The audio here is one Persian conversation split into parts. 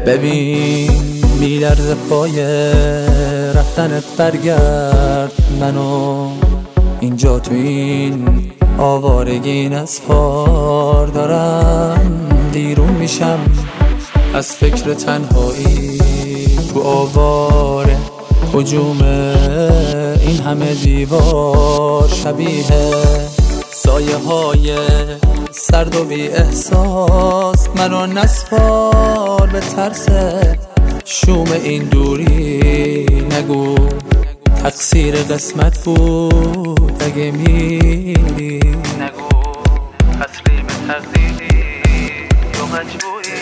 ببین میلرز پای رفتنت، برگرد منو اینجا تو این آوارگی نسپار. دارم بیرون میشم از فکر تنهایی تو آواره هجوم این همه دیوار. شبیه سایه های سرد و بی احساس منو نسپار به ترس شوم این دوری. نگو تقصیر قسمت بود اگه میری، نگو تسلیم تقدیری یا مجبوری.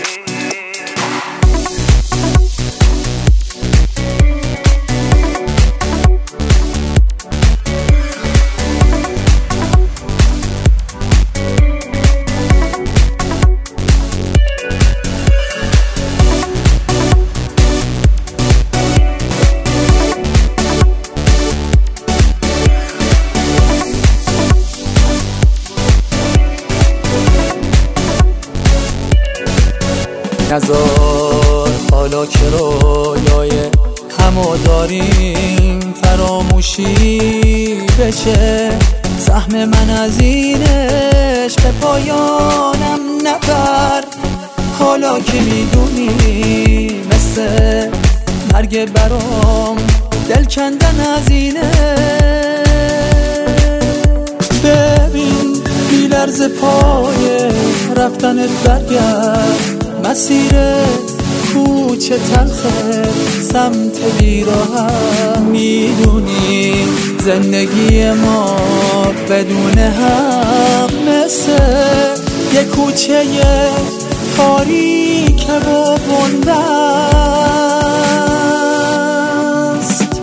نذار حالا که رویای همو داریم فراموشی بشه. سهم من از اینش به پایانم نبر. حالا که میدونی مثل مرگ برام دل کندن از اینه. ببین میلرز پای رفتنت، برگرد مسیر کوچه تلخه سمت بیراهم. میدونی زندگی ما بدون هم مثل یه کوچه تاریک و بندست.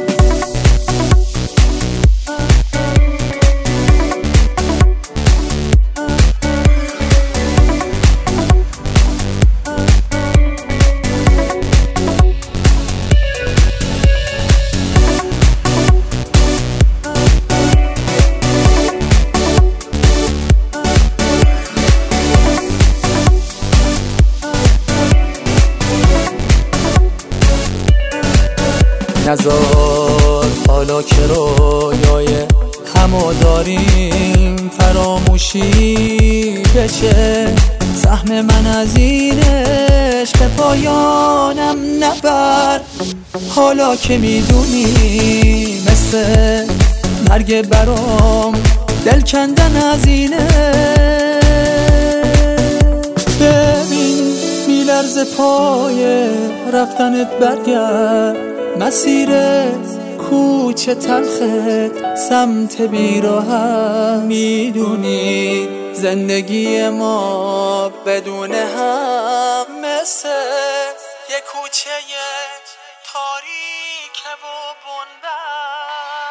نذار حالا که رویای همو داریم فراموشی بشه. سهم من از اینش به پایانم نبر. حالا که میدونی مثل مرگ برام دل کندن از اینه. ببین میلرز پای رفتنت، برگرد مسیر کوچه تلخت سمت بیراهم. میدونی زندگی ما بدون هم مثل یه کوچه تاریک و بنده.